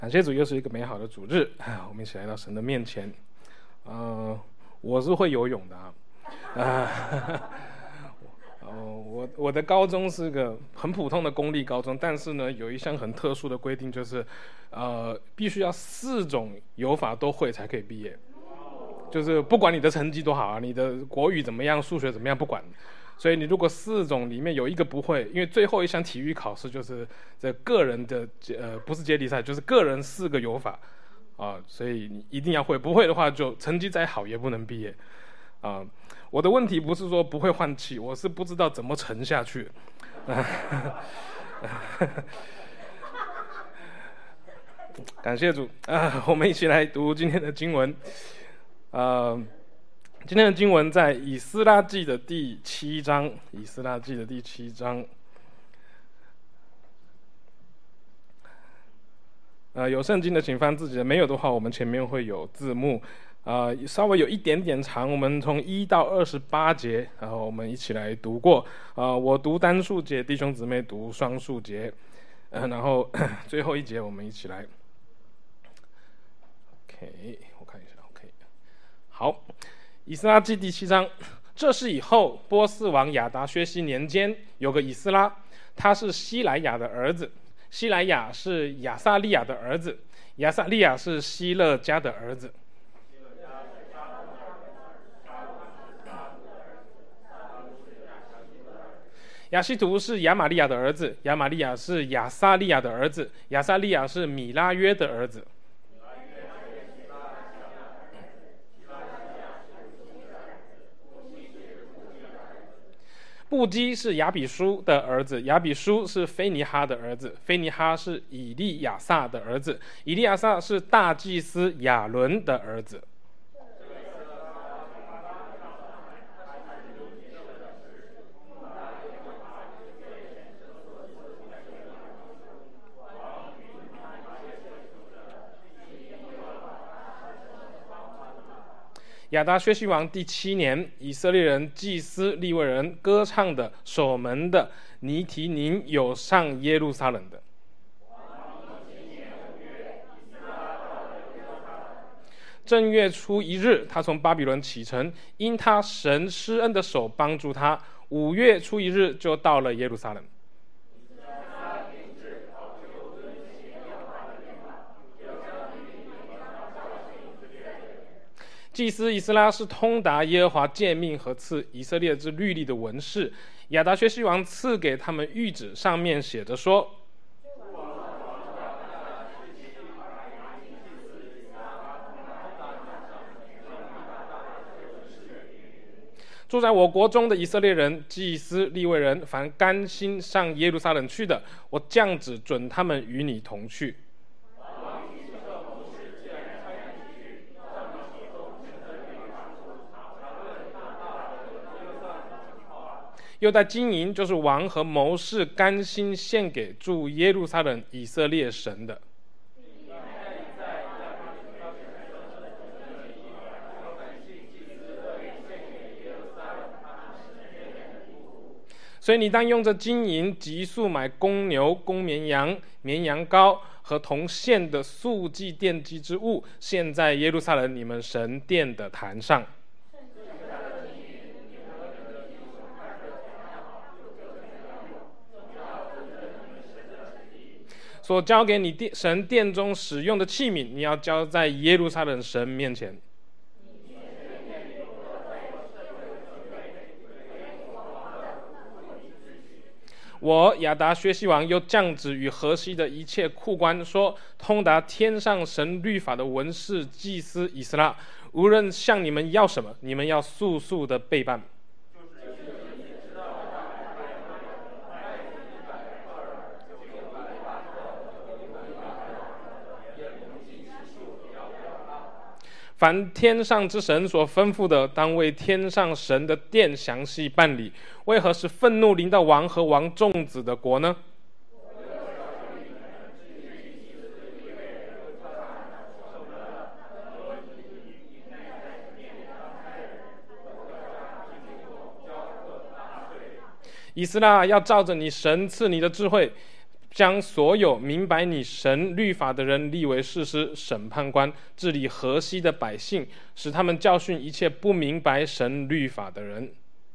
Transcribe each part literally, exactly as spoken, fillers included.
感谢主，又是一个美好的主日，我们一起来到神的面前。呃，我是会游泳的啊，呃，我我的高中是个很普通的公立高中，但是呢，有一项很特殊的规定，就是呃，必须要四种游法都会才可以毕业。就是不管你的成绩多好啊，你的国语怎么样，数学怎么样，不管。所以你如果四种里面有一个不会，因为最后一项体育考试就是这个人的呃不是接力赛，就是个人四个游法啊、呃，所以你一定要会，不会的话就成绩再好也不能毕业啊、呃。我的问题不是说不会换气，我是不知道怎么沉下去。感谢主啊！我们一起来读今天的经文，呃。今天的经文在以斯拉记的第七章，以斯拉记的第七章。呃，有圣经的请翻自己的，没有的话，我们前面会有字幕。呃，稍微有一点点长，我们从一到二十八节，然后我们一起来读过。呃，我读单数节，弟兄姊妹读双数节。呃，然后最后一节我们一起来。OK， 我看一下 ，OK， 好。以斯拉记第七章，这是以后波斯王亚达薛西年间，有个以斯拉，他是西莱亚的儿子，西莱亚是亚撒利亚的儿子，亚撒利亚是希勒家的儿子。亚希图是亚玛利亚的儿子，亚玛利亚是亚撒利亚的儿子，亚撒利亚是米拉约的儿子。布基是亚比书的儿子，亚比书是菲尼哈的儿子，菲尼哈是以利亚撒的儿子，以利亚撒是大祭司亚伦的儿子。亚达薛西王第七年，以色列人祭司利未人歌唱的守门的尼提宁有上耶路撒冷的。正月初一日，他从巴比伦启程，因他神施恩的手帮助他，五月初一日就到了耶路撒冷。祭司以斯拉是通达耶和华诫命和赐以色列之律例的文士，亚达薛西王赐给他们谕旨，上面写着说：住在我国中的以色列人、祭司、利未人，凡甘心上耶路撒冷去的，我降旨准他们与你同去。又在金银，就是王和谋士甘心献给住耶路撒冷以色列神的。所以你当用这金银急速买公牛、公绵羊、绵羊羔和同献的素祭奠祭之物，献在耶路撒冷你们神殿的坛上。所交给你神殿中使用的器皿，你要交在耶路撒冷神面前。我亚达薛西王又降旨与河西的一切库官说：通达天上神律法的文士祭司以斯拉，无论向你们要什么，你们要速速的备办。凡天上之神所吩咐的，当为天上神的殿详细办理。为何使愤怒临到王和王众子的国呢？以斯拉要照着你神赐你的智慧， 将所有明白你神律法的人立为士师、审判官，治理河西的百姓，使他们教训一切不明白神律法的人。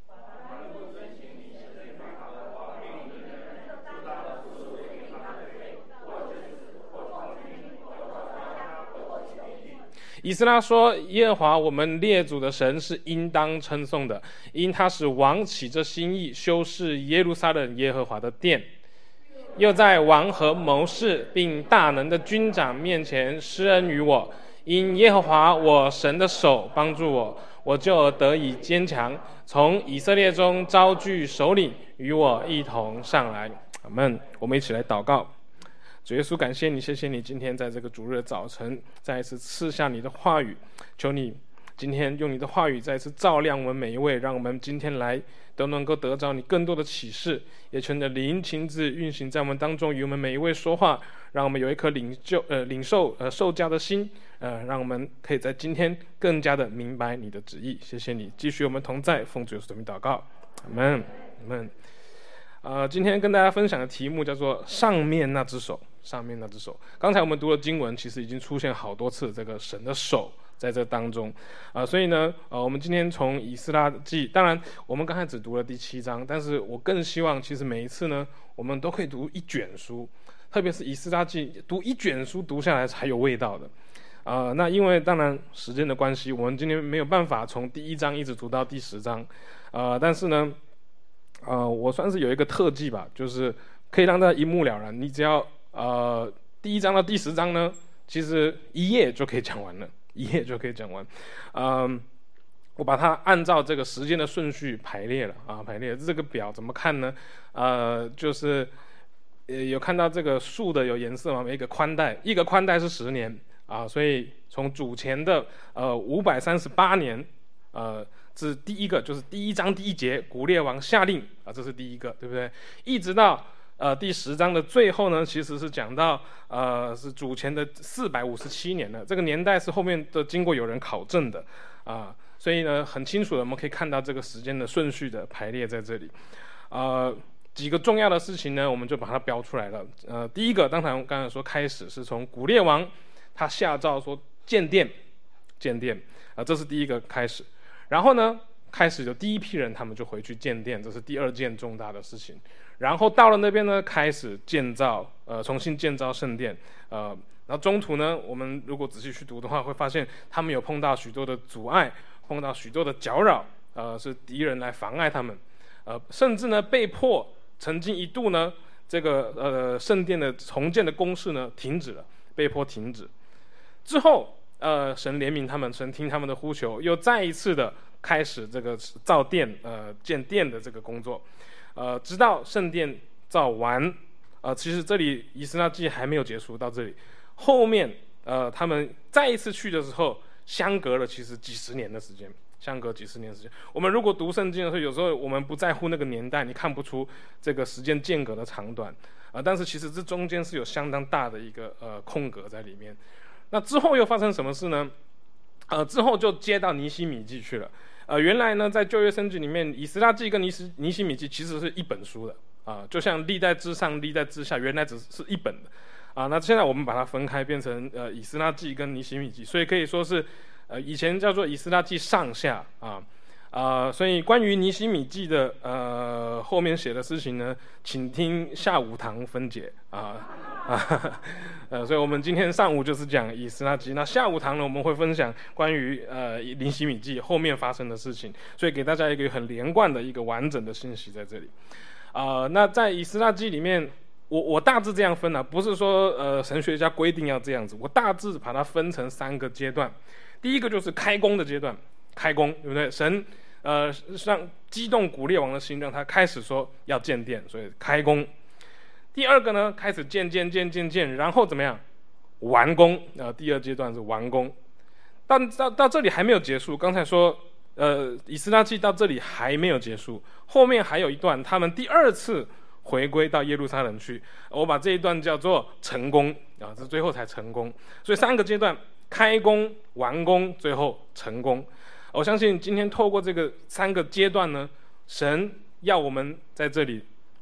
以斯拉说，耶和华我们列祖的神是应当称颂的，因他使王起着心意修饰耶路撒冷耶和华的殿，又在王和谋士并大能的军长面前施恩于我，因耶和华我神的手帮助我，我就得以坚强，从以色列中招聚首领与我一同上来。阿们。我们一起来祷告。主耶稣，感谢你，谢谢你今天在这个主日的早晨再一次赐下你的话语，求你今天用你的话语再一次照亮我们每一位，让我们今天来都能够得着你更多的启示，也求你的灵亲自运行在我们当中，与我们每一位说话，让我们有一颗领就呃领受呃受教的心，呃让我们可以在今天更加的明白你的旨意。谢谢你，继续我们同在，奉主耶稣的名祷告，阿们，阿们。呃，今天跟大家分享的题目叫做上面那只手。上面那只手，刚才我们读的经文其实已经出现好多次，这个神的手在这当中，啊、呃，所以呢，呃，我们今天从以斯拉记，当然我们刚才只读了第七章，但是我更希望，其实每一次呢，我们都可以读一卷书，特别是以斯拉记，读一卷书读下来才有味道的，啊、呃，那因为当然时间的关系，我们今天没有办法从第一章一直读到第十章，呃，但是呢，呃，我算是有一个特技吧，就是可以让大家一目了然，你只要。呃，第一章到第十章呢，其实一页就可以讲完了，一页就可以讲完。嗯，我把它按照这个时间的顺序排列了啊，排列这个表怎么看呢？呃，就是呃有看到这个树的有颜色吗？一个宽带，一个宽带是十年啊，所以从主前的呃五百三十八年，呃，这第一个就是第一章第一节，古列王下令啊，这是第一个，对不对？一直到。呃，第十章的最后呢，其实是讲到，呃，是主前的四百五十七年了。这个年代是后面的经过有人考证的，啊、呃，所以呢，很清楚的我们可以看到这个时间的顺序的排列在这里。呃，几个重要的事情呢，我们就把它标出来了。呃，第一个，当然刚才说开始是从古列王他下诏说建殿，建殿，啊、呃，这是第一个开始。然后呢，开始有第一批人他们就回去建殿，这是第二件重大的事情。然后到了那边呢，开始建造，呃，重新建造圣殿，呃，然后中途呢，我们如果仔细去读的话，会发现他们有碰到许多的阻碍，碰到许多的搅扰，呃，是敌人来妨碍他们，呃，甚至呢，被迫曾经一度呢，这个呃圣殿的重建的攻势呢停止了，被迫停止。之后，呃，神怜悯他们，神听他们的呼求，又再一次的开始这个造殿，呃，建殿的这个工作。呃，直到圣殿造完，呃，其实这里以斯拉记还没有结束到这里，后面呃他们再一次去的时候，相隔了其实几十年的时间，相隔几十年的时间。我们如果读圣经的时候，有时候我们不在乎那个年代，你看不出这个时间间隔的长短，啊、呃，但是其实这中间是有相当大的一个呃空格在里面。那之后又发生什么事呢？呃，之后就接到尼希米记去了。呃，原来呢，在旧约圣经里面，以斯拉记跟尼希尼希米记其实是一本书的啊、呃，就像历代之上、历代之下，原来只是一本的啊、呃。那现在我们把它分开，变成呃以斯拉记跟尼希米记，所以可以说是呃以前叫做以斯拉记上下啊啊、呃。所以关于尼希米记的呃后面写的事情呢，请听下午堂分解啊。啊，呃，所以我们今天上午就是讲以斯拉记，那下午堂呢，我们会分享关于呃尼希米记后面发生的事情，所以给大家一个很连贯的一个完整的信息在这里。啊、呃，那在以斯拉记里面，我我大致这样分啊，不是说呃神学家规定要这样子，我大致把它分成三个阶段。第一个就是开工的阶段，开工，对不对？神呃让激动古列王的心，让他开始说要建殿，所以开工。第二个呢，开始建建建建建，然后怎么样完工？呃，第二阶段是完工。但到到这里还没有结束。刚才说，呃，以斯拉记到这里还没有结束，后面还有一段，他们第二次回归到耶路撒冷去。我把这一段叫做成功啊，这最后才成功。所以三个阶段：开工、完工，最后成功。我相信今天透过这个三个阶段呢，神要我们在这里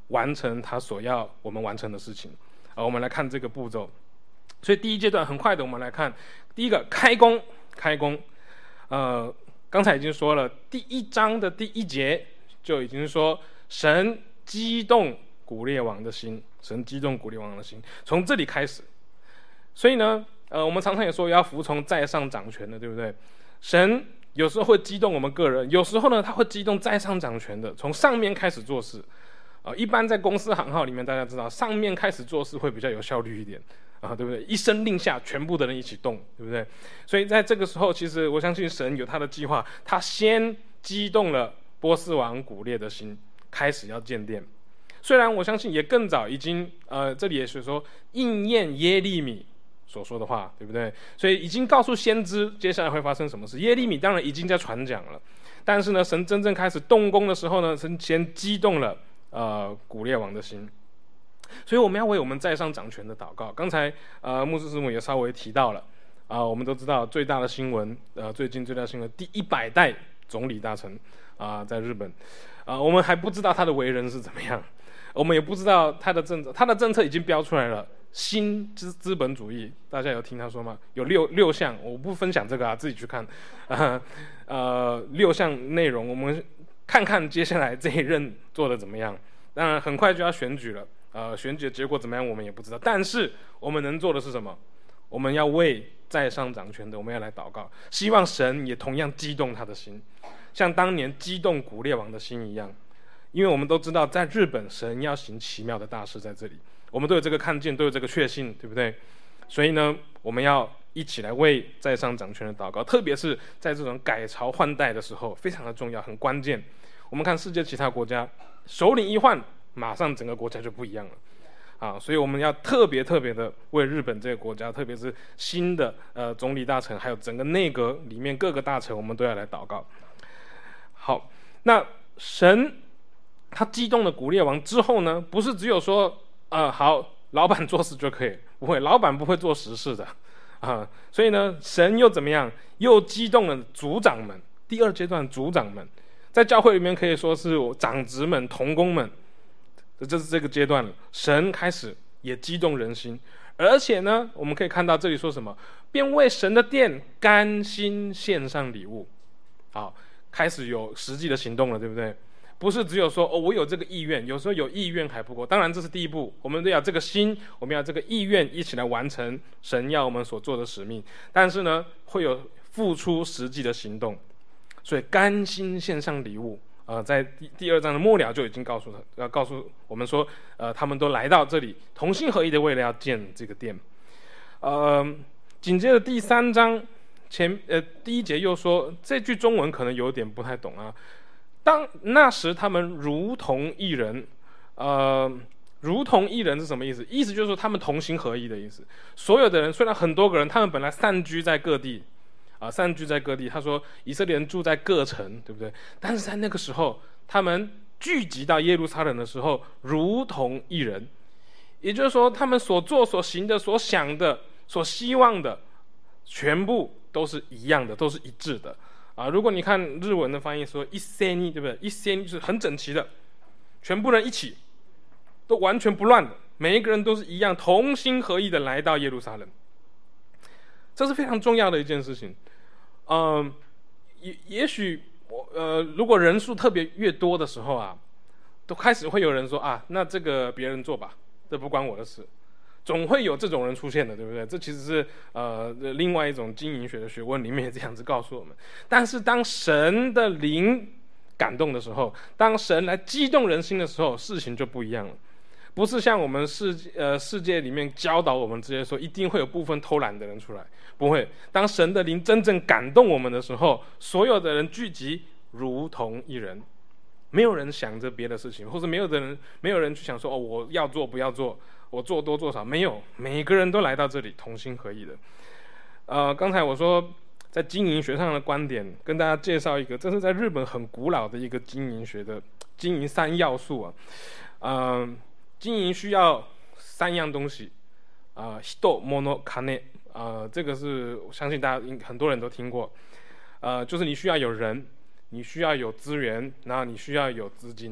完成他所要我们完成的事情。啊，我们来看这个步骤。所以第一阶段很快的，我们来看第一个开工，开工。呃，刚才已经说了，第一章的第一节就已经说，神激动古列王的心，神激动古列王的心，从这里开始。所以呢，呃，我们常常也说要服从在上掌权的，对不对？神有时候会激动我们个人，有时候呢，他会激动在上掌权的，从上面开始做事。啊、呃，一般在公司行号里面，大家知道上面开始做事会比较有效率一点啊，对不对？一声令下，全部的人一起动，对不对？所以在这个时候，其实我相信神有他的计划，他先激动了波斯王古列的心，开始要建殿。虽然我相信也更早已经，呃，这里也是说应验耶利米所说的话，对不对？所以已经告诉先知接下来会发生什么事。耶利米当然已经在传讲了，但是呢，神真正开始动工的时候呢，神先激动了呃古列王的心。所以我们要为我们在上掌权的祷告。刚才呃牧师师母也稍微提到了啊、呃，我们都知道最大的新闻，呃，最近最大的新闻，第一百代总理大臣啊、呃，在日本啊、呃，我们还不知道他的为人是怎么样，我们也不知道他的政策，他的政策已经标出来了，新资资本主义，大家有听他说吗？有六六项，我不分享这个啊，自己去看啊，呃，六项内容，我们看看接下来这一任做的怎么样。当然，很快就要选举了。呃，选举的结果怎么样，我们也不知道。但是我们能做的是什么？我们要为在上掌权的，我们要来祷告，希望神也同样激动他的心，像当年激动古列王的心一样。因为我们都知道，在日本，神要行奇妙的大事在这里，我们都有这个看见，都有这个确信，对不对？所以呢，我们要一起来为在上掌权的祷告，特别是在这种改朝换代的时候，非常的重要，很关键。我们看世界其他国家，首领一换，马上整个国家就不一样了，啊，所以我们要特别特别的为日本这个国家，特别是新的呃总理大臣，还有整个内阁里面各个大臣，我们都要来祷告。好，那神他激动了古列王之后呢，不是只有说啊、呃、好，老板做事就可以，不会，老板不会做实事的啊，所以呢，神又怎么样？又激动了族长们，第二阶段族长们，在教会里面可以说是长职们、同工们。这是这个阶段了，神开始也激动人心，而且呢，我们可以看到这里说什么，便为神的殿甘心献上礼物，好，开始有实际的行动了，对不对？不是只有说哦，我有这个意愿，有时候有意愿还不够，当然这是第一步，我们都要这个心，我们要这个意愿，一起来完成神要我们所做的使命。但是呢，会有付出实际的行动，所以甘心献上礼物。呃，在第第二章的末了就已经告诉他，要告诉我们说，呃，他们都来到这里，同心合意的为了要建这个殿。呃，紧接着第三章前呃第一节又说，这句中文可能有点不太懂啊。当那时他们如同一人，呃，如同一人是什么意思？意思就是说他们同心合意的意思。所有的人虽然很多个人，他们本来散居在各地。啊，散居在各地。他说以色列人住在各城，对不对？但是在那个时候，他们聚集到耶路撒冷的时候，如同一人，也就是说，他们所做、所行的、所想的、所希望的，全部都是一样的，都是一致的。啊，如果你看日文的翻译说一斉に，对不对？一斉に就是很整齐的，全部人一起，都完全不乱的，每一个人都是一样，同心合意的来到耶路撒冷。这是非常重要的一件事情。嗯，也也许我呃，如果人数特别越多的时候啊，都开始会有人说啊，那这个别人做吧，这不关我的事。总会有这种人出现的，对不对？这其实是呃另外一种经营学的学问里面这样子告诉我们。但是当神的灵感动的时候，当神来激动人心的时候，事情就不一样了。不是像我们世呃世界里面教导我们这些说，一定会有部分偷懒的人出来，不会。当神的灵真正感动我们的时候，所有的人聚集如同一人，没有人想着别的事情，或者没有的人没有人去想说哦，我要做不要做，我做多做少，没有，每个人都来到这里，同心合意的。呃，刚才我说在经营学上的观点，跟大家介绍一个，这是在日本很古老的一个经营学的经营三要素啊，嗯、呃。经营需要三样东西，啊、呃，人、物、金，啊，这个是我相信大家很多人都听过，呃，就是你需要有人，你需要有资源，然后你需要有资金，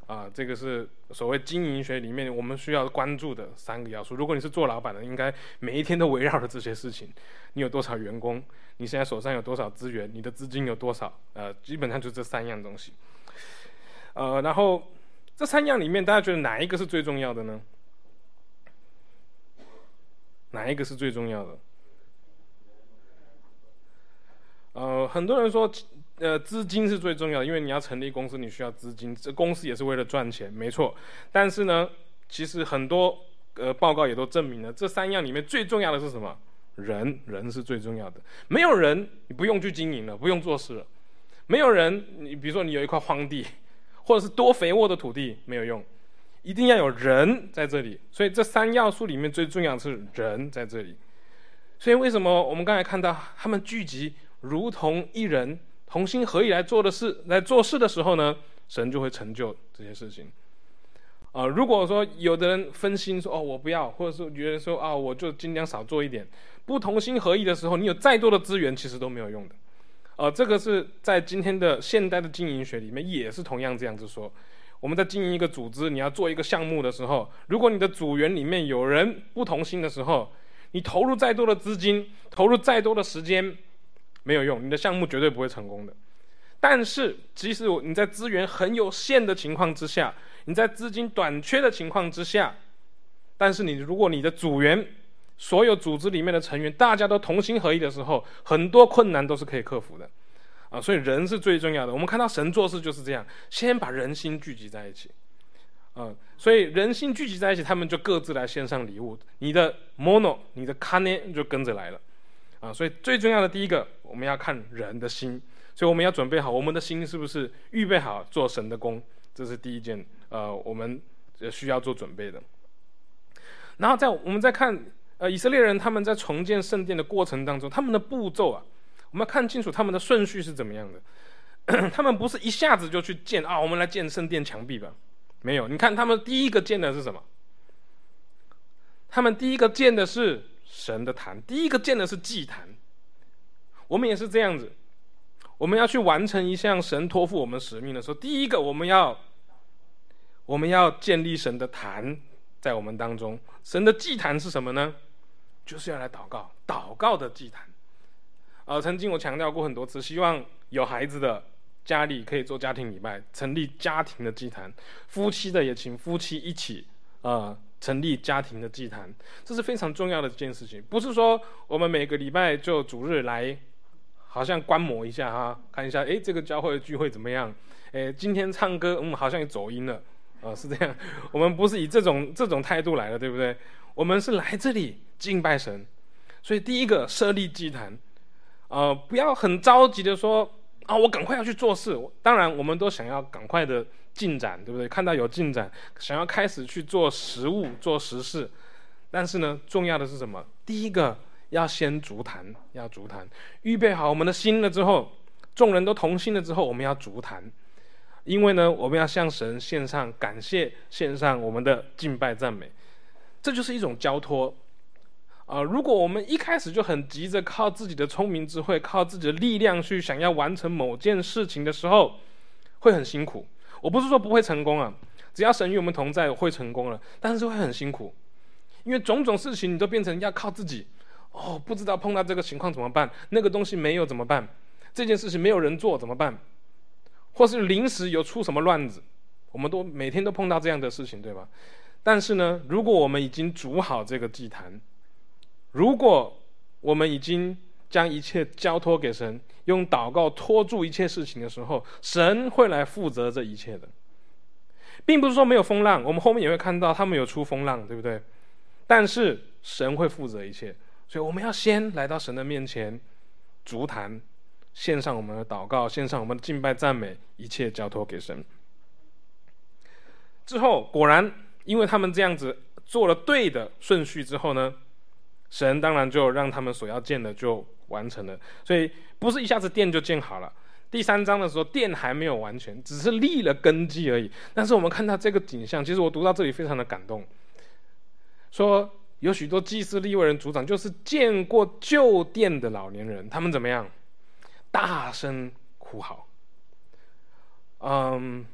啊，这个是所谓经营学里面我们需要关注的三个要素。如果你是做老板的，应该每一天都围绕着这些事情。你有多少员工？你现在手上有多少资源？你的资金有多少？呃，基本上就这三样东西。呃，然后这三样里面，大家觉得哪一个是最重要的呢？哪一个是最重要的？呃，很多人说，呃，资金是最重要的，因为你要成立公司，你需要资金，这公司也是为了赚钱，没错。但是呢，其实很多呃报告也都证明了，这三样里面最重要的是什么？人，人是最重要的。没有人，你不用去经营了，不用做事了。没有人，你比如说你有一块荒地，或者是多肥沃的土地，没有用，一定要有人在这里。所以这三要素里面最重要的是人在这里。所以为什么我们刚才看到他们聚集如同一人，同心合意来做的事，来做事的时候呢，神就会成就这些事情。啊、呃，如果说有的人分心说哦我不要，或者是觉得说啊、哦、我就尽量少做一点，不同心合意的时候，你有再多的资源其实都没有用的。呃，这个是在今天的现代的经营学里面也是同样这样子说。我们在经营一个组织，你要做一个项目的时候，如果你的组员里面有人不同心的时候，你投入再多的资金，投入再多的时间，没有用，你的项目绝对不会成功的。但是即使你在资源很有限的情况之下，你在资金短缺的情况之下，但是你如果你的组员所有组织里面的成员大家都同心合意的时候，很多困难都是可以克服的啊。所以人是最重要的。我们看到神做事就是这样，先把人心聚集在一起啊，所以人心聚集在一起，他们就各自来献上礼物，你的 mono 你的 kane 就跟着来了啊。所以最重要的第一个，我们要看人的心，所以我们要准备好我们的心是不是预备好做神的工，这是第一件呃我们需要做准备的。然后在我们再看呃以色列人他们在重建圣殿的过程当中，他们的步骤啊，我们要看清楚他们的顺序是怎么样的。他们不是一下子就去建啊，我们来建圣殿墙壁吧，没有。你看他们第一个建的是什么？他们第一个建的是神的坛，第一个建的是祭坛。我们也是这样子，我们要去完成一项神托付我们使命的时候，第一个我们要我们要建立神的坛在我们当中。神的祭坛是什么呢？就是要来祷告，祷告的祭坛。呃，曾经我强调过很多次，希望有孩子的家里可以做家庭礼拜，成立家庭的祭坛；夫妻的也请夫妻一起呃成立家庭的祭坛，这是非常重要的一件事情。不是说我们每个礼拜就主日来，好像观摩一下哈，看一下，哎，这个教会的聚会怎么样？哎，今天唱歌，嗯，好像也走音了，啊、呃，是这样。我们不是以这种这种态度来的，对不对？我们是来这里敬拜神。所以第一个设立祭坛，呃，不要很着急的说啊，我赶快要去做事。当然，我们都想要赶快的进展，对不对？看到有进展，想要开始去做实务、做实事。但是呢，重要的是什么？第一个要先筑坛，要筑坛，预备好我们的心了之后，众人都同心了之后，我们要筑坛。因为呢，我们要向神献上感谢，献上我们的敬拜赞美，这就是一种交托。啊、呃，如果我们一开始就很急着靠自己的聪明智慧，靠自己的力量去想要完成某件事情的时候，会很辛苦。我不是说不会成功啊，只要神与我们同在，会成功了，但是会很辛苦，因为种种事情你都变成要靠自己。哦，不知道碰到这个情况怎么办？那个东西没有怎么办？这件事情没有人做怎么办？或是临时有出什么乱子？我们都每天都碰到这样的事情，对吧？但是呢，如果我们已经筑好这个祭坛，如果我们已经将一切交托给神，用祷告托住一切事情的时候，神会来负责这一切的。并不是说没有风浪，我们后面也会看到他们有出风浪，对不对？但是神会负责一切，所以我们要先来到神的面前筑坛，献上我们的祷告，献上我们的敬拜赞美，一切交托给神。之后果然因为他们这样子做了对的顺序之后呢，神当然就让他们所要建的就完成了。所以不是一下子殿就建好了，第三章的时候殿还没有完全，只是立了根基而已。但是我们看到这个景象，其实我读到这里非常的感动，说有许多祭司利未人族长就是见过旧殿的老年人，他们怎么样？大声哭嚎。嗯，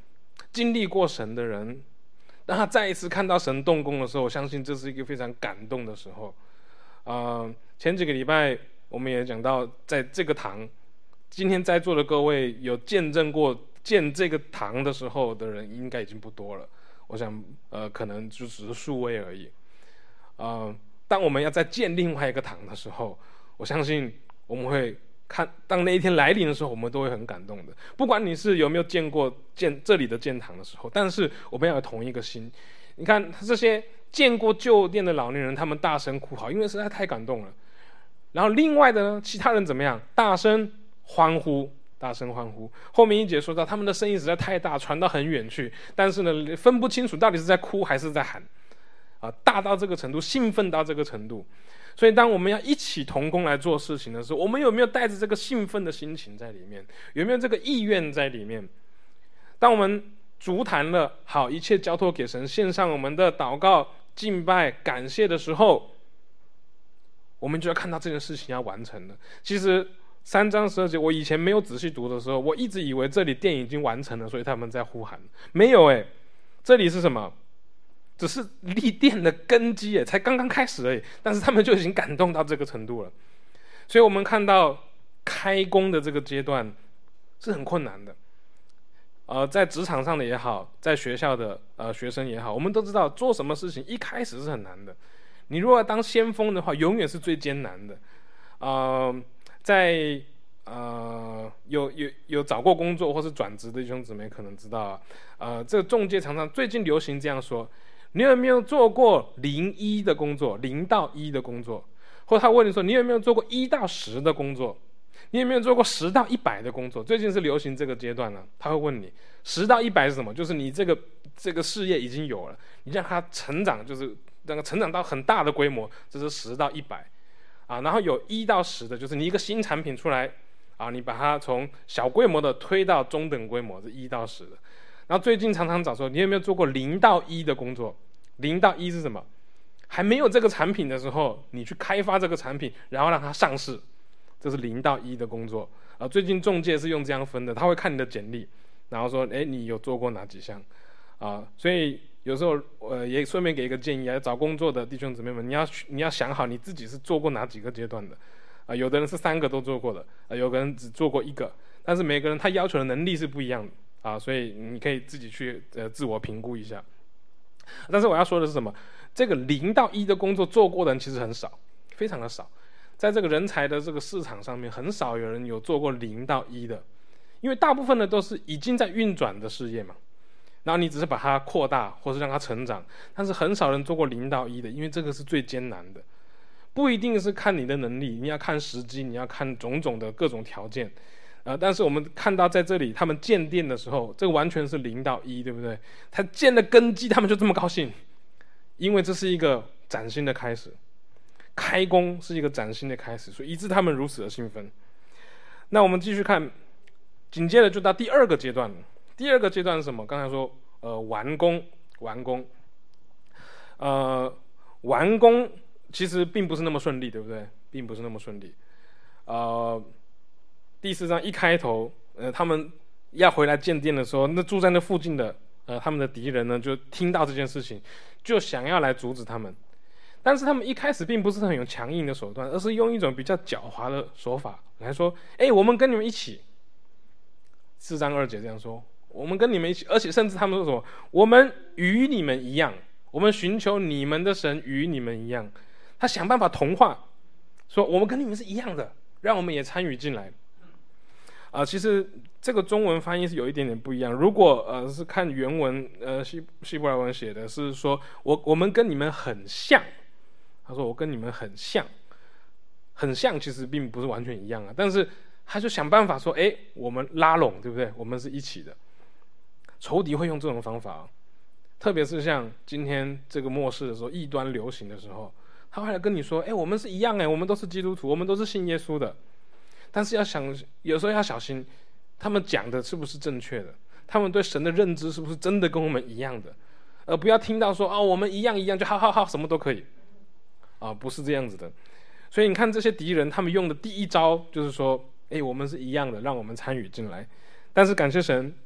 经历过神的人，当他再一次看到神动工的时候，我相信这是一个非常感动的时候。呃，前几个礼拜我们也讲到，在这个堂，今天在座的各位有见证过建这个堂的时候的人，应该已经不多了。我想，呃，可能就只是数位而已。呃，当我们要再建另外一个堂的时候，我相信我们会看，当那一天来临的时候，我们都会很感动的。不管你是有没有见过建这里的建堂的时候，但是我们要有同一个心。你看这些见过旧店的老年人，他们大声哭嚎，因为实在太感动了。然后另外的呢，其他人怎么样？大声欢呼，大声欢呼。后面一节说到，他们的声音实在太大，传到很远去，但是呢，分不清楚到底是在哭还是在喊，啊，大到这个程度，兴奋到这个程度。所以，当我们要一起同工来做事情的时候，我们有没有带着这个兴奋的心情在里面？有没有这个意愿在里面？当我们足坛了，好，一切交托给神，献上我们的祷告、敬拜、感谢的时候，我们就要看到这件事情要完成了。其实三章十二节，我以前没有仔细读的时候，我一直以为这里殿已经完成了，所以他们在呼喊。没有哎，这里是什么？只是立殿的根基耶，才刚刚开始而已。但是他们就已经感动到这个程度了。所以我们看到开工的这个阶段是很困难的。呃，在职场上的也好，在学校的呃学生也好，我们都知道做什么事情一开始是很难的。你如果要当先锋的话，永远是最艰难的。呃，在呃有有有找过工作或是转职的弟兄姊妹可能知道啊，呃，这个中介常常最近流行这样说：你有没有做过零一的工作，零到一的工作？或者他问你说，你有没有做过一到十的工作？你有没有做过十到一百的工作？最近是流行这个阶段了。他会问你，十到一百是什么？就是你这个这个事业已经有了，你让它成长，就是那个成长到很大的规模，这是十到一百啊。然后有一到十的，就是你一个新产品出来啊，你把它从小规模的推到中等规模，是一到十的。然后最近常常找说，你有没有做过零到一的工作？零到一是什么？还没有这个产品的时候，你去开发这个产品，然后让它上市。这是零到一的工作啊，最近中介是用这样分的，他会看你的简历，然后说，哎，你有做过哪几项啊？所以有时候呃也顺便给一个建议啊，找工作的弟兄姊妹们，你要你要想好你自己是做过哪几个阶段的啊？有的人是三个都做过的啊，有的人只做过一个，但是每个人他要求的能力是不一样的啊，所以你可以自己去呃自我评估一下。但是我要说的是什么？这个零到一的工作做过的人其实很少，非常的少。在这个人才的这个市场上面，很少有人有做过零到一的，因为大部分的都是已经在运转的事业嘛，然后你只是把它扩大或是让它成长，但是很少人做过零到一的，因为这个是最艰难的，不一定是看你的能力，你要看时机，你要看种种的各种条件，呃，但是我们看到在这里他们建店的时候，这个完全是零到一，对不对？他建了根基，他们就这么高兴，因为这是一个崭新的开始。开工是一个崭新的开始，所以以致他们如此的兴奋。那我们继续看，紧接着就到第二个阶段了。第二个阶段是什么？刚才说，呃，完工，完工，呃，完工其实并不是那么顺利，对不对？并不是那么顺利。呃，第四章一开头，呃，他们要回来建店的时候，那住在那附近的，呃，他们的敌人呢，就听到这件事情，就想要来阻止他们。但是他们一开始并不是很有强硬的手段，而是用一种比较狡猾的手法来说：哎，我们跟你们一起。四章二节这样说，我们跟你们一起，而且甚至他们说什么？我们与你们一样，我们寻求你们的神与你们一样。他想办法同化，说我们跟你们是一样的，让我们也参与进来。啊、呃，其实这个中文翻译是有一点点不一样。如果呃是看原文，呃希希伯来文写的是说，我我们跟你们很像。他说我跟你们很像，很像其实并不是完全一样啊，但是他就想办法说，哎，我们拉拢，对不对？我们是一起的。仇敌会用这种方法、啊，特别是像今天这个末世的时候，异端流行的时候，他会来跟你说，哎，我们是一样，哎，我们都是基督徒，我们都是信耶稣的。但是要想，有时候要小心，他们讲的是不是正确的？他们对神的认知是不是真的跟我们一样的？而不要听到说，哦，我们一样一样，就好好好，什么都可以。啊，不是这样子的，所以你看这些敌人，他们用的第一招就是说，哎，我们是一样的，让我们参与进来。但是感谢神，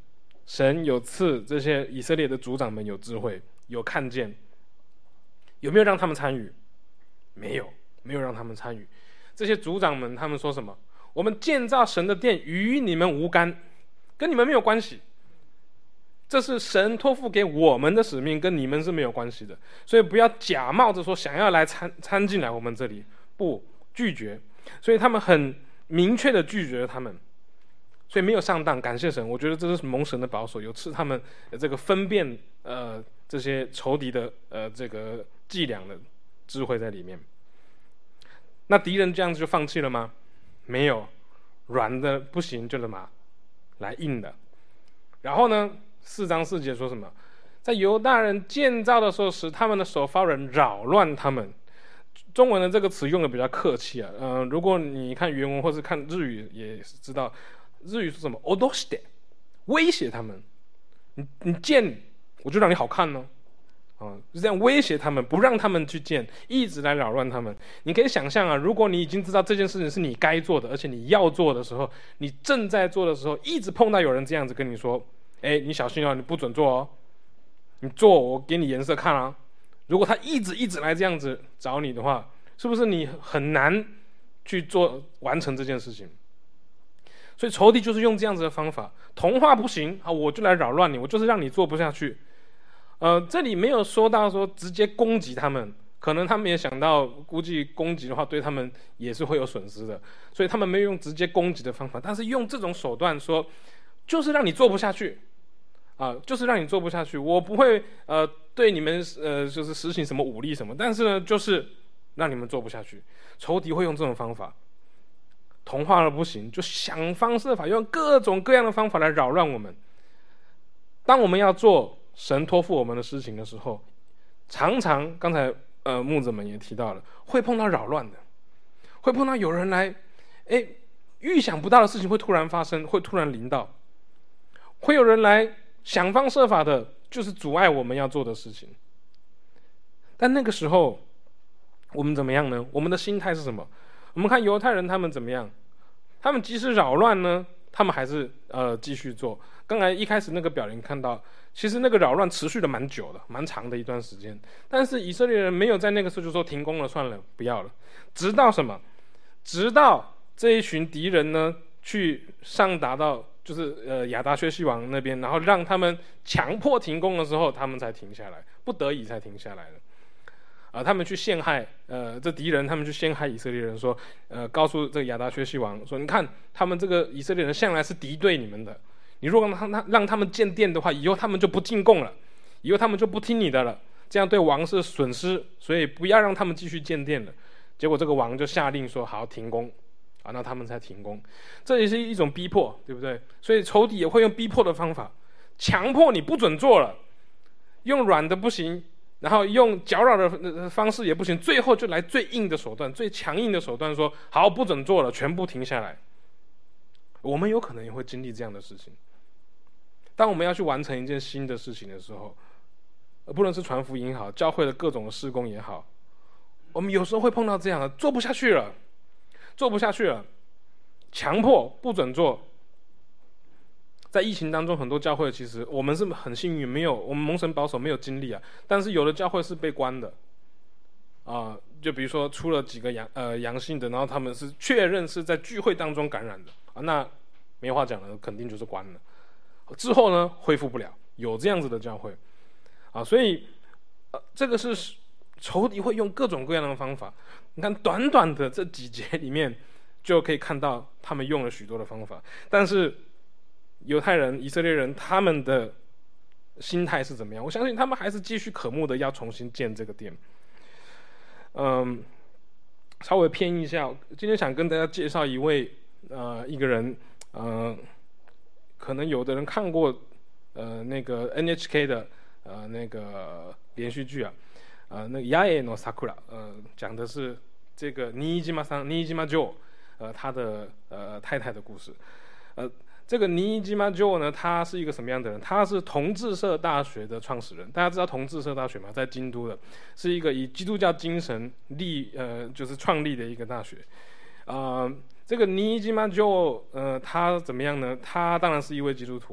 神有赐这些以色列的族长们有智慧，有看见，有没有让他们参与？没有，没有让他们参与。这些族长们他们说什么？我们建造神的殿与你们无干，跟你们没有关系。这是神托付给我们的使命，跟你们是没有关系的。所以不要假冒着说想要来参参进来我们这里，不，拒绝。所以他们很明确的拒绝了他们，所以没有上当。感谢神，我觉得这是蒙神的保守，有赐他们这个分辨呃这些仇敌的呃这个伎俩的智慧在里面。那敌人这样子就放弃了吗？没有，软的不行就了嘛，来硬的。然后呢，四章四节说什么？在犹大人建造的时候，使他们的手发人扰乱他们。中文的这个词用的比较客气啊，呃，如果你看原文或是看日语，也知道日语是什么，脅して威胁他们，你你建我就让你好看呢、哦，啊，就这样威胁他们，不让他们去建，一直来扰乱他们。你可以想象啊，如果你已经知道这件事情是你该做的，而且你要做的时候，你正在做的时候，一直碰到有人这样子跟你说，哎，你小心哦，你不准做哦，你做我给你颜色看啊。如果他一直一直来这样子找你的话，是不是你很难去做完成这件事情？所以仇敌就是用这样子的方法，同化不行啊，我就来扰乱你，我就是让你做不下去。呃，这里没有说到说直接攻击他们，可能他们也想到，估计攻击的话对他们也是会有损失的，所以他们没有用直接攻击的方法，但是用这种手段说，就是让你做不下去。啊，就是让你做不下去，我不会呃对你们呃就是实行什么武力什么，但是呢，就是让你们做不下去。仇敌会用这种方法，同化了不行，就想方设法用各种各样的方法来扰乱我们。当我们要做神托付我们的事情的时候，常常刚才呃牧者们也提到了，会碰到扰乱的，会碰到有人来，哎，预想不到的事情会突然发生，会突然临到，会有人来。想方设法的，就是阻碍我们要做的事情。但那个时候，我们怎么样呢？我们的心态是什么？我们看犹太人他们怎么样？他们即使扰乱呢，他们还是呃继续做。刚才一开始那个表，你看到，其实那个扰乱持续的蛮久的，蛮长的一段时间。但是以色列人没有在那个时候就说停工了，算了，不要了。直到什么？直到这一群敌人呢，去上达到。就是呃亚达薛西王那边，然后让他们强迫停工的时候，他们才停下来，不得已才停下来的。啊、呃，他们去陷害呃这敌人，他们去陷害以色列人，说呃告诉这个亚达薛西王说，你看他们这个以色列人向来是敌对你们的，你如果让他让他们建殿的话，以后他们就不进贡了，以后他们就不听你的了，这样对王是损失，所以不要让他们继续建殿了。结果这个王就下令说好停工。啊，那他们才停工，这也是一种逼迫，对不对？所以仇敌也会用逼迫的方法，强迫你不准做了，用软的不行，然后用搅扰的方式也不行，最后就来最硬的手段，最强硬的手段说，好，不准做了，全部停下来。我们有可能也会经历这样的事情。当我们要去完成一件新的事情的时候，不论是传福音也好，教会的各种的事工也好，我们有时候会碰到这样的，做不下去了。做不下去了，强迫不准做。在疫情当中，很多教会其实我们是很幸运，没有我们蒙神保守，没有经历啊。但是有的教会是被关的，啊、呃，就比如说出了几个阳呃阳性的，然后他们是确认是在聚会当中感染的啊，那没话讲了，肯定就是关了。之后呢，恢复不了，有这样子的教会啊，所以呃，这个是仇敌会用各种各样的方法。你看，短短的这几节里面，就可以看到他们用了许多的方法。但是犹太人、以色列人他们的心态是怎么样？我相信他们还是继续渴慕的，要重新建这个殿。嗯，稍微偏一下，今天想跟大家介绍一位呃一个人，呃，可能有的人看过呃那个 N H K 的呃那个连续剧啊。呃，那个八重の桜，呃，讲的是这个新島さん、新島ジョー，呃，他的呃太太的故事。呃，这个新島ジョー呢，他是一个什么样的人？他是同志社大学的创始人。大家知道同志社大学吗？在京都的，是一个以基督教精神立呃就是创立的一个大学。啊、呃，这个新島ジョー，呃，他怎么样呢？他当然是一位基督徒。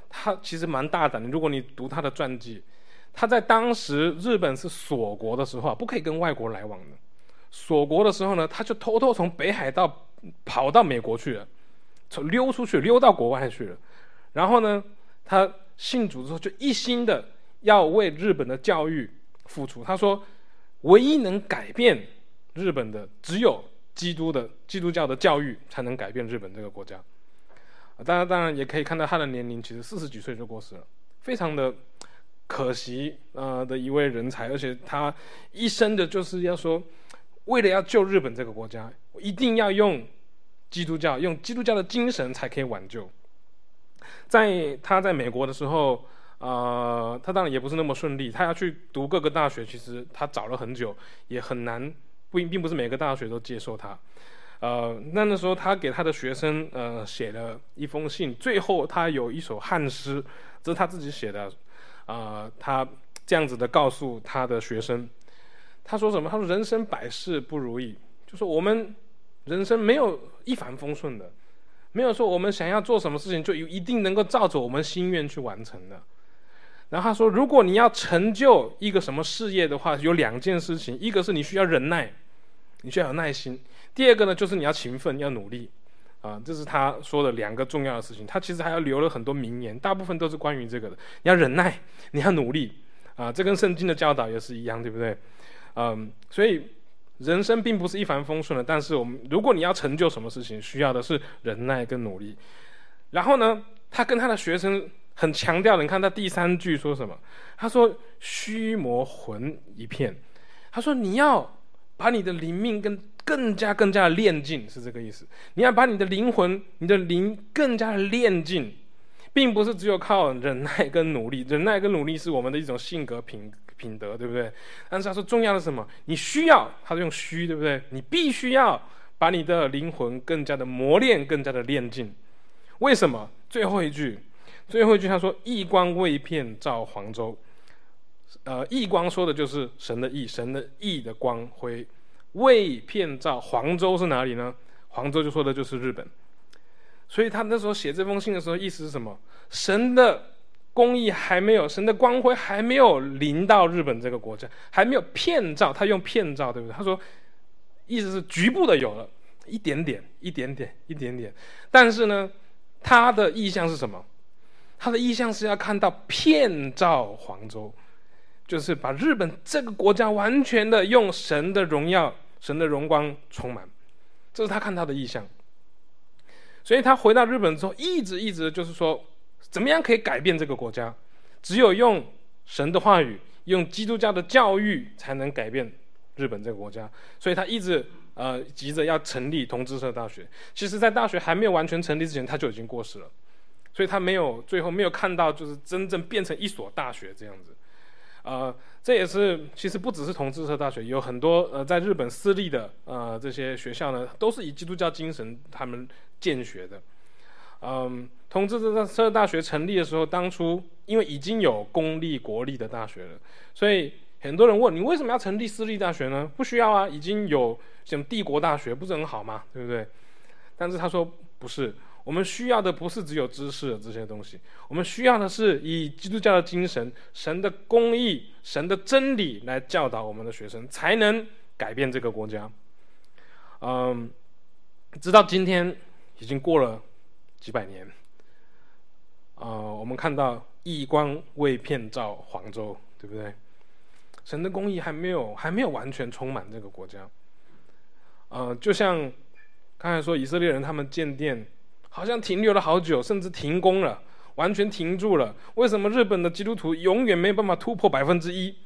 他其实蛮大胆的。如果你读他的传记，他在当时日本是锁国的时候啊，不可以跟外国来往的。锁国的时候呢，他就偷偷从北海道跑到美国去了，从溜出去，溜到国外去了。然后呢，他信主之后就一心的要为日本的教育付出。他说，唯一能改变日本的，只有基督的基督教的教育才能改变日本这个国家。当然，当然也可以看到他的年龄，其实四十几岁就过世了，非常的可惜呃的一位人才。而且他一生的就是要说，为了要救日本这个国家，一定要用基督教，用基督教的精神才可以挽救。在他在美国的时候，呃，他当然也不是那么顺利，他要去读各个大学，其实他找了很久，也很难，不并不是每个大学都接受他。呃，那那时候他给他的学生呃写了一封信，最后他有一首汉诗，这是他自己写的，呃，他这样子的告诉他的学生，他说什么？他说人生百事不如意，就是我们人生没有一帆风顺的，没有说我们想要做什么事情就一定能够照着我们心愿去完成的。然后他说，如果你要成就一个什么事业的话，有两件事情，一个是你需要忍耐，你需要有耐心。第二个呢，就是你要勤奋，要努力，啊，这是他说的两个重要的事情。他其实还要留了很多名言，大部分都是关于这个的。你要忍耐，你要努力，啊，这跟圣经的教导也是一样，对不对？嗯，所以人生并不是一帆风顺的，但是我们如果你要成就什么事情，需要的是忍耐跟努力。然后呢，他跟他的学生很强调的，你看他第三句说什么？他说：“虚磨魂一片。”他说你要把你的灵命跟更加更加的练尽，是这个意思。你要把你的灵魂、你的灵更加的练尽，并不是只有靠忍耐跟努力。忍耐跟努力是我们的一种性格品品德，对不对？但是他说重要的是什么？你需要，他用虚，对不对？你必须要把你的灵魂更加的磨练，更加的练尽。为什么？最后一句，最后一句他说：“义光未遍照黄州。”呃，义光说的就是神的义，神的义的光辉。未遍照黄州是哪里呢？黄州就说的就是日本。所以他那时候写这封信的时候，意思是什么？神的公义还没有，神的光辉还没有临到日本这个国家，还没有遍照。他用遍照，对不对？他说，意思是局部的有了，一点点，一点点，一点点。但是呢，他的意向是什么？他的意向是要看到遍照黄州。就是把日本这个国家完全的用神的荣耀、神的荣光充满，这是他看到的意象。所以他回到日本之后，一直一直就是说，怎么样可以改变这个国家？只有用神的话语，用基督教的教育，才能改变日本这个国家。所以他一直呃急着要成立同志社大学。其实，在大学还没有完全成立之前，他就已经过世了，所以他没有最后没有看到就是真正变成一所大学这样子。呃，这也是其实不只是同志社大学，有很多呃在日本私立的呃这些学校呢，都是以基督教精神他们建学的。嗯，同志社大学成立的时候，当初因为已经有公立国立的大学了，所以很多人问你为什么要成立私立大学呢？不需要啊，已经有像帝国大学不是很好吗？对不对？但是他说不是。我们需要的不是只有知识的这些东西，我们需要的是以基督教的精神、神的公义、神的真理来教导我们的学生，才能改变这个国家。嗯，直到今天已经过了几百年，呃，我们看到义光未遍照黄州，对不对？神的公义还没有还没有完全充满这个国家。呃，就像刚才说，以色列人他们建殿。好像停留了好久，甚至停工了，完全停住了。为什么日本的基督徒永远没有办法突破百分之一？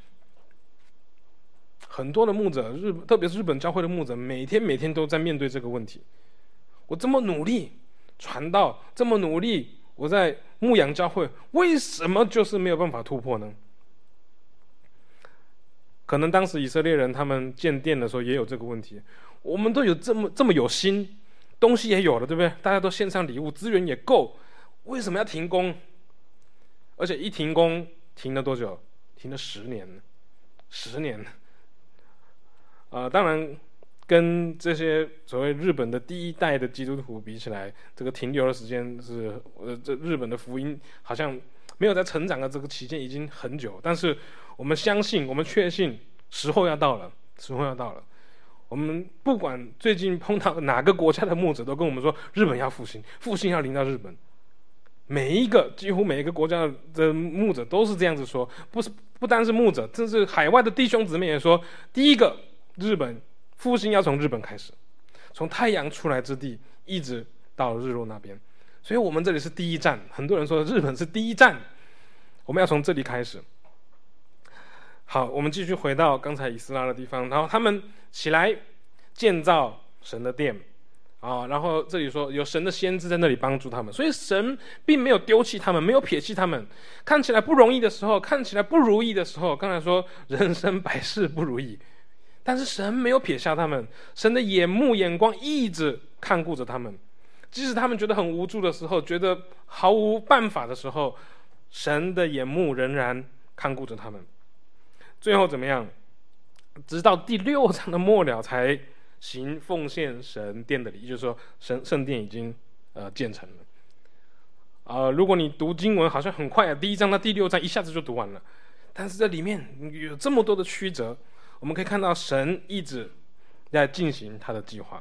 很多的牧者，日特别是日本教会的牧者，每天每天都在面对这个问题。我这么努力传道，这么努力，我在牧养教会，为什么就是没有办法突破呢？可能当时以色列人他们建殿的时候也有这个问题。我们都有这么这么有心。东西也有了，对不对？大家都献上礼物，资源也够，为什么要停工？而且一停工，停了多久？停了十年，十年。呃，当然， 跟这些所谓日本的第一代的基督徒比起来，这个停留的时间是呃，这日本的福音好像没有在成长的这个期间已经很久，但是我们相信，我们确信时候要到了，时候要到了。我们不管最近碰到哪个国家的牧者，都跟我们说日本要复兴，复兴要临到日本。每一个几乎每一个国家的牧者都是这样子说，不是不单是牧者，甚至海外的弟兄姊妹也说，第一个日本复兴要从日本开始，从太阳出来之地一直到日落那边。所以我们这里是第一站，很多人说日本是第一站，我们要从这里开始。好，我们继续回到刚才以斯拉的地方，然后他们起来建造神的殿啊，然后这里说有神的先知在那里帮助他们，所以神并没有丢弃他们，没有撇弃他们。看起来不容易的时候，看起来不如意的时候，刚才说人生百事不如意，但是神没有撇下他们，神的眼目眼光一直看顾着他们，即使他们觉得很无助的时候，觉得毫无办法的时候，神的眼目仍然看顾着他们。最后怎么样？直到第六章的末了才行奉献神殿的礼，也就是说神圣殿已经呃建成了。呃，如果你读经文好像很快啊，第一章到第六章一下子就读完了，但是这里面有这么多的曲折，我们可以看到神一直在进行他的计划。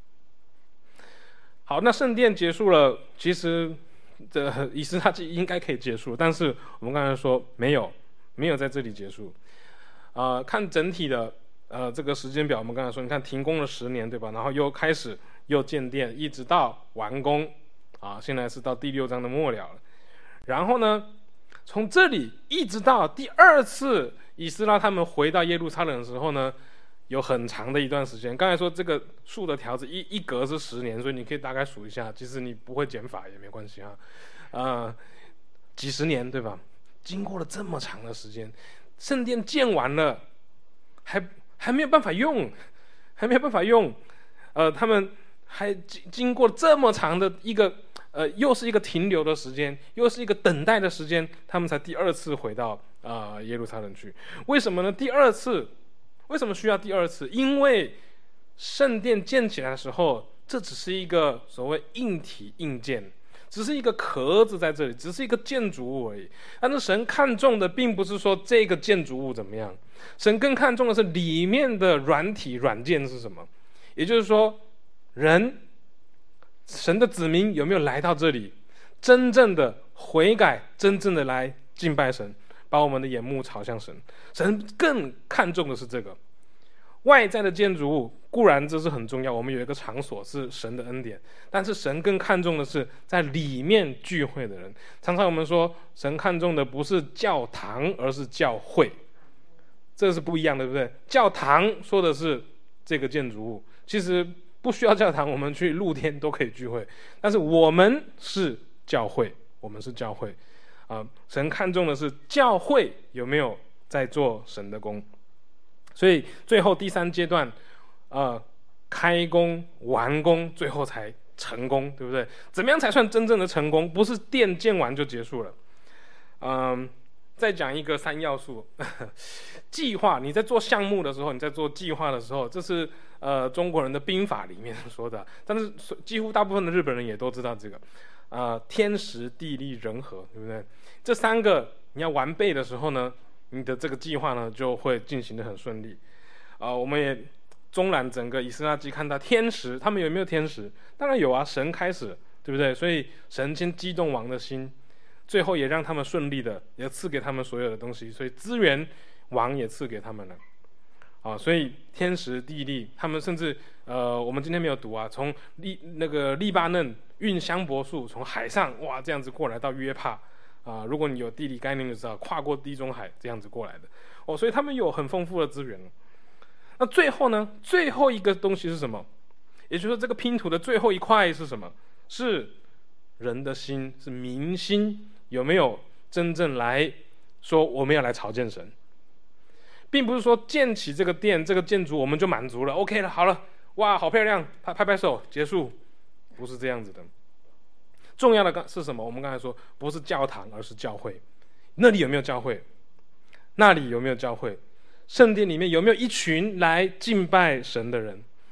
好，那圣殿结束了，其实这以斯拉记应该可以结束，但是我们刚才说没有，没有在这里结束。呃，看整体的呃这个时间表，我们刚才说，你看停工了十年，对吧？然后又开始又建殿，一直到完工，啊，现在是到第六章的末了了。然后呢，从这里一直到第二次以斯拉他们回到耶路撒冷的时候呢，有很长的一段时间。刚才说这个数的条子一一格是十年，所以你可以大概数一下，即使你不会减法也没关系啊，呃，几十年，对吧？经过了这么长的时间。圣殿建完了，还还没有办法用，还没有办法用，呃，他们还经经过这么长的一个呃，又是一个停留的时间，又是一个等待的时间，他们才第二次回到啊、呃、耶路撒冷去。为什么呢？第二次，为什么需要第二次？因为圣殿建起来的时候，这只是一个所谓硬体硬件。只是一个壳子在这里，只是一个建筑物而已。但是神看重的并不是说这个建筑物怎么样，神更看重的是里面的软体软件是什么。也就是说，人神的子民有没有来到这里，真正的悔改，真正的来敬拜神，把我们的眼目朝向神。神更看重的是这个。外在的建筑物固然这是很重要，我们有一个场所是神的恩典，但是神更看重的是在里面聚会的人。常常我们说神看重的不是教堂，而是教会，这是不一样的，对不对？教堂说的是这个建筑物，其实不需要教堂，我们去露天都可以聚会，但是我们是教会，我们是教会啊、呃！神看重的是教会有没有在做神的工。所以最后第三阶段，呃，开工完工，最后才成功，对不对？怎么样才算真正的成功？不是殿建完就结束了。嗯，再讲一个三要素，呵呵计划。你在做项目的时候，你在做计划的时候，这是呃中国人的兵法里面说的，但是几乎大部分的日本人也都知道这个。呃，天时地利人和，对不对？这三个你要完备的时候呢，你的这个计划呢就会进行得很顺利。啊、呃，我们也中览整个以斯拉记，看到天时，他们有没有天时？当然有啊，神开始，对不对？所以神先激动王的心，最后也让他们顺利的，也赐给他们所有的东西，所以资源王也赐给他们了。啊，所以天时地利，他们甚至呃，我们今天没有读啊，从利那个利巴嫩运香柏树从海上哇这样子过来到约帕。啊，如果你有地理概念就知道，跨过地中海这样子过来的哦，所以他们有很丰富的资源。那最后呢？最后一个东西是什么？也就是说，这个拼图的最后一块是什么？是人的心，是民心，有没有真正来说我们要来朝见神？并不是说建起这个殿、这个建筑我们就满足了 ，OK 了，好了，哇，好漂亮，拍拍拍手，结束，不是这样子的。重要的是什么？我们刚才说不是教堂，而是教会。那里有没有教会？那里有没有教会？圣殿里面有没有一群来敬拜神的人？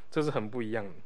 这是很不一样的。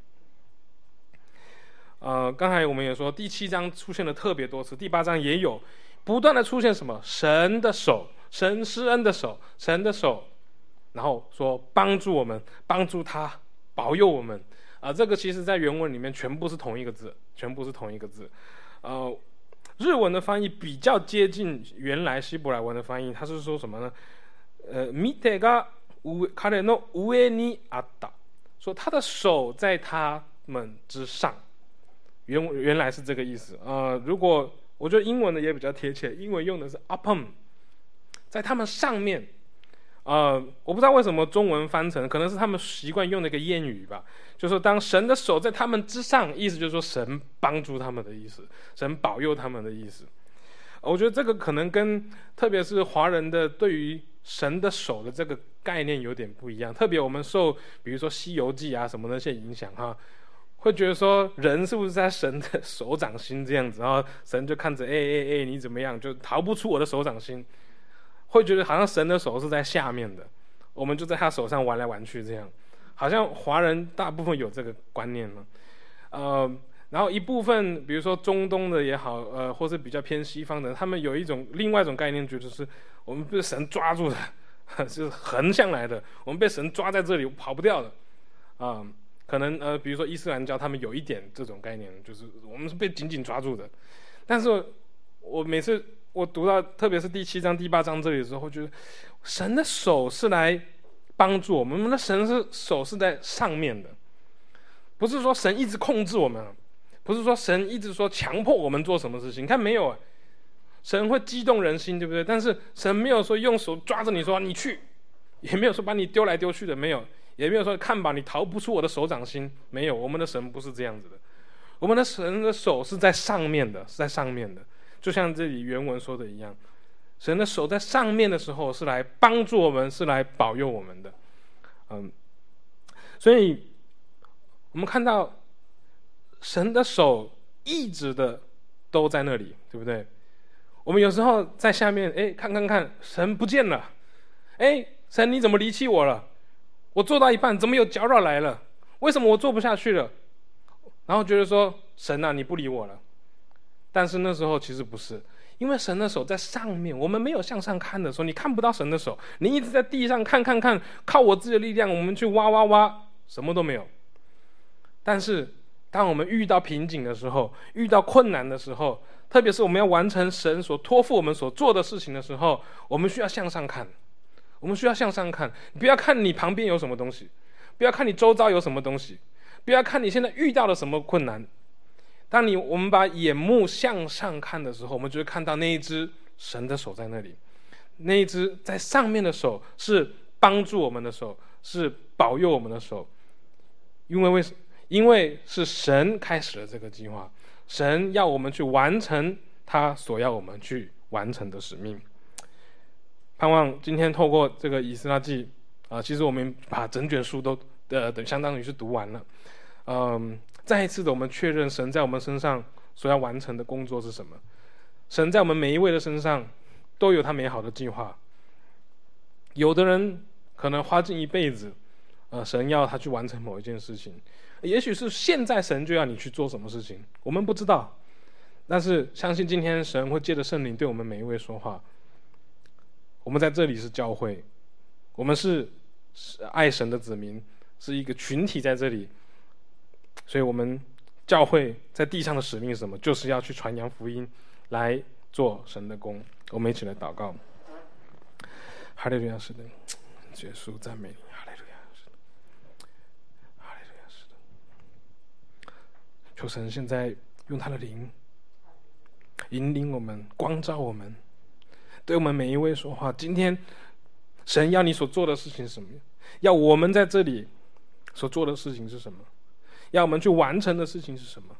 呃，刚才我们也说，第七章出现了特别多次，第八章也有，不断的出现什么？神的手，神施恩的手，神的手，然后说帮助我们，帮助他，保佑我们。啊、呃，这个其实在原文里面全部是同一个字，全部是同一个字。呃，日文的翻译比较接近原来希伯来文的翻译，它是说什么呢？呃，見てが彼の上にあった，说他的手在他们之上。原原来是这个意思啊、呃。如果我觉得英文的也比较贴切，英文用的是 upon， 在他们上面。呃，我不知道为什么中文翻成，可能是他们习惯用的一个谚语吧，就是说当神的手在他们之上，意思就是说神帮助他们的意思，神保佑他们的意思。我觉得这个可能跟特别是华人的对于神的手的这个概念有点不一样，特别我们受比如说《西游记》啊什么那些影响哈。会觉得说人是不是在神的手掌心这样子，然后神就看着哎哎哎你怎么样，就逃不出我的手掌心，会觉得好像神的手是在下面的，我们就在他手上玩来玩去这样，好像华人大部分有这个观念嘛，呃，然后一部分比如说中东的也好，呃，或是比较偏西方的，他们有一种另外一种概念，觉得是我们被神抓住的，是横向来的，我们被神抓在这里跑不掉的，啊、呃。可能呃，比如说伊斯兰教，他们有一点这种概念，就是我们是被紧紧抓住的。但是我每次我读到，特别是第七章、第八章这里的时候，觉得神的手是来帮助我们，我们的神是手是在上面的，不是说神一直控制我们，不是说神一直说强迫我们做什么事情。你看没有啊？神会激动人心，对不对？但是神没有说用手抓着你说你去，也没有说把你丢来丢去的，没有。也没有说看吧，你逃不出我的手掌心。没有，我们的神不是这样子的。我们的神的手是在上面的，是在上面的，就像这里原文说的一样，神的手在上面的时候是来帮助我们，是来保佑我们的。嗯，所以我们看到神的手一直的都在那里，对不对？我们有时候在下面，哎，看看看，神不见了，哎，神你怎么离弃我了？我做到一半，怎么有搅扰来了？为什么我做不下去了？然后觉得说神啊，你不理我了。但是那时候其实不是，因为神的手在上面，我们没有向上看的时候，你看不到神的手，你一直在地上看看看，靠我自己的力量，我们去挖挖挖，什么都没有。但是当我们遇到瓶颈的时候，遇到困难的时候，特别是我们要完成神所托付我们所做的事情的时候，我们需要向上看。我们需要向上看，不要看你旁边有什么东西，不要看你周遭有什么东西，不要看你现在遇到了什么困难。当你我们把眼目向上看的时候，我们就会看到那一只神的手在那里，那一只在上面的手是帮助我们的手，是保佑我们的手。因为为因为是神开始了这个计划，神要我们去完成他所要我们去完成的使命。盼望今天透过这个以斯拉记啊、呃，其实我们把整卷书都呃等相当于是读完了，嗯，再一次的我们确认神在我们身上所要完成的工作是什么。神在我们每一位的身上都有他美好的计划。有的人可能花尽一辈子，呃，神要他去完成某一件事情，也许是现在神就要你去做什么事情，我们不知道。但是相信今天神会借着圣灵对我们每一位说话。我们在这里是教会，我们是爱神的子民，是一个群体在这里，所以我们教会在地上的使命是什么？就是要去传扬福音，来做神的工。我们一起来祷告。哈利路亚，是的，耶稣赞美你，哈利路亚，是的，哈利路亚，是的。求神现在用他的灵引领我们，光照我们，对我们每一位说话。今天神要你所做的事情是什么？要我们在这里所做的事情是什么？要我们去完成的事情是什么？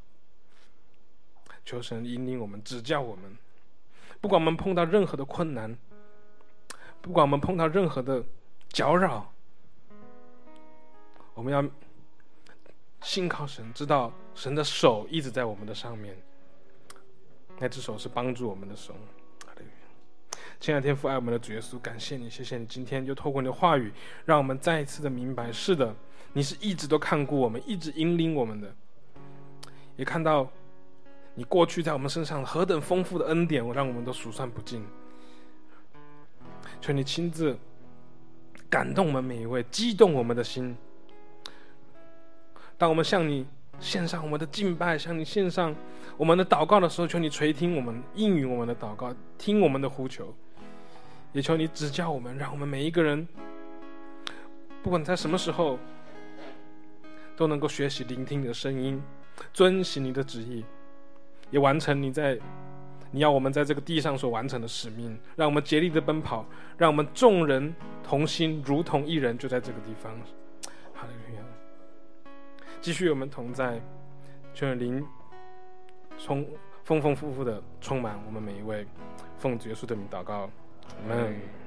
求神引领我们，指教我们。不管我们碰到任何的困难，不管我们碰到任何的搅扰，我们要信靠神，知道神的手一直在我们的上面，那只手是帮助我们的手。亲爱的天父，爱我们的主耶稣，感谢你，谢谢你今天就透过你的话语让我们再一次的明白，是的， 你是一直都看顾我们，一直引领我们的，也看到你过去在我们身上何等丰富的恩典，让我们都数算不尽。求你亲自感动我们每一位，激动我们的心。当我们向你献上我们的敬拜，向你献上我们的祷告的时候，求你垂听我们，应允我们的祷告，听我们的呼求。也求你指教我们，让我们每一个人不管在什么时候都能够学习聆听你的声音，遵行你的旨意，也完成你在你要我们在这个地上所完成的使命。让我们竭力的奔跑，让我们众人同心，如同一人，就在这个地方。哈利路亚！继续我们同在，求你灵充丰丰富富的充满我们每一位，奉主耶稣的名祷告，阿们。